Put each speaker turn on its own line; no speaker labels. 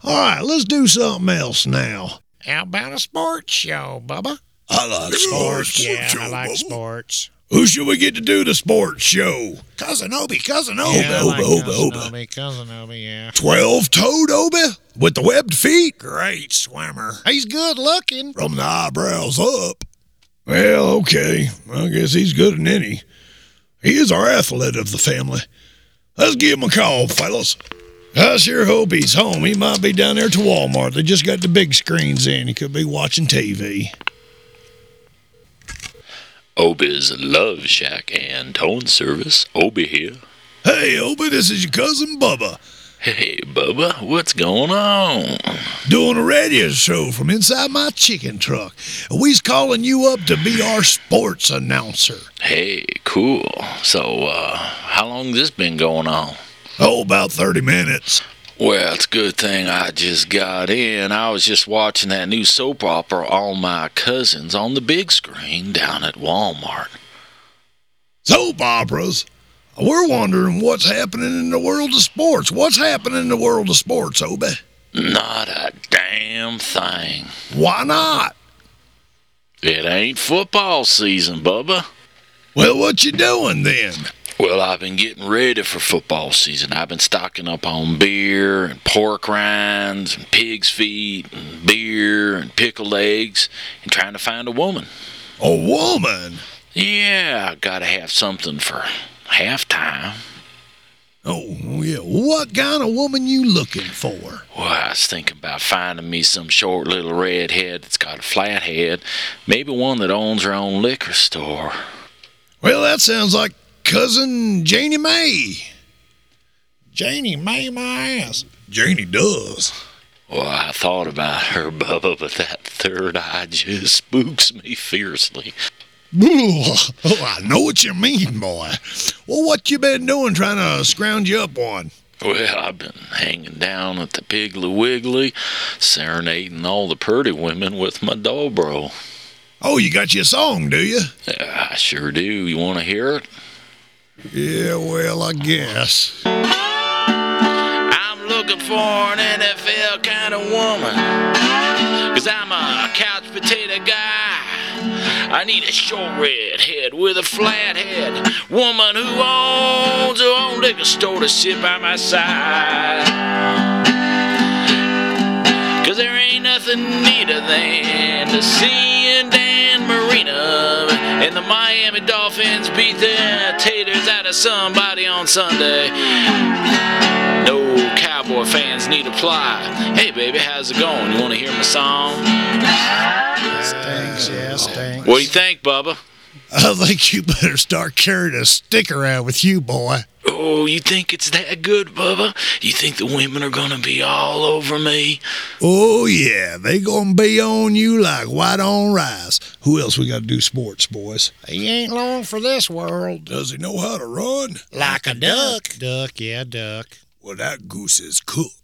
All right, let's do something else now.
How about a sports show, Bubba?
I like sports.
Yeah, I like sports.
Who should we get to do the sports show?
Cousin Obi.
Yeah,
I like
Obi.
Cousin Obi, yeah.
12-toed Obi with the webbed feet.
Great swimmer.
He's good looking. From the eyebrows up. Well, okay. I guess he's good in any. He is our athlete of the family. Let's give him a call, fellas. I sure hope he's home. He might be down there to Walmart. They just got the big screens in. He could be watching TV.
Obi's Love Shack and Towing Service. Obi here.
Hey, Obi, this is your cousin Bubba.
Hey, Bubba, what's going on?
Doing a radio show from inside my chicken truck. We's calling you up to be our sports announcer.
Hey, cool. So, how long this been going on?
Oh, about 30 minutes.
Well, it's a good thing I just got in. I was just watching that new soap opera, All My Cousins, on the big screen down at Walmart.
Soap operas? We're wondering what's happening in the world of sports. What's happening in the world of sports, Obi?
Not a damn thing.
Why not?
It ain't football season, Bubba.
Well, what you doing then?
Well, I've been getting ready for football season. I've been stocking up on beer and pork rinds and pig's feet and beer and pickled eggs and trying to find a woman.
A woman?
Yeah, I gotta have something for halftime.
Oh, yeah. What kind of woman you looking for?
Well, I was thinking about finding me some short little redhead that's got a flat head. Maybe one that owns her own liquor store.
Well, that sounds like Cousin Janie Mae.
Janie Mae my ass.
Janie does.
Well, I thought about her, Bubba, but that third eye just spooks me fiercely.
Oh, I know what you mean, boy. Well, what you been doing trying to scrounge you up on?
Well, I've been hanging down at the Piggly Wiggly, serenading all the pretty women with my dobro.
Oh, you got your song, do you?
I sure do. You want to hear it?
Yeah, well, I guess.
I'm looking for an NFL kind of woman, 'cause I'm a couch potato guy. I need a short red head with a flat head, woman who owns her own liquor store to sit by my side. 'Cause there ain't nothing neater than to see in Dan Marino and the Miami Dolphins beat their taters out of somebody on Sunday. No Cowboy fans need apply. Hey, baby, how's it going? You want to hear my song?
Stinks, yeah, stinks.
What do you think, Bubba?
I think you better start carrying a stick around with you, boy.
Oh, you think it's that good, Bubba? You think the women are gonna be all over me?
Oh, yeah, they gonna be on you like white on rice. Who else we got to do sports, boys?
He ain't long for this world.
Does he know how to run?
Like a duck. Duck, yeah, duck.
Well, that goose is cooked.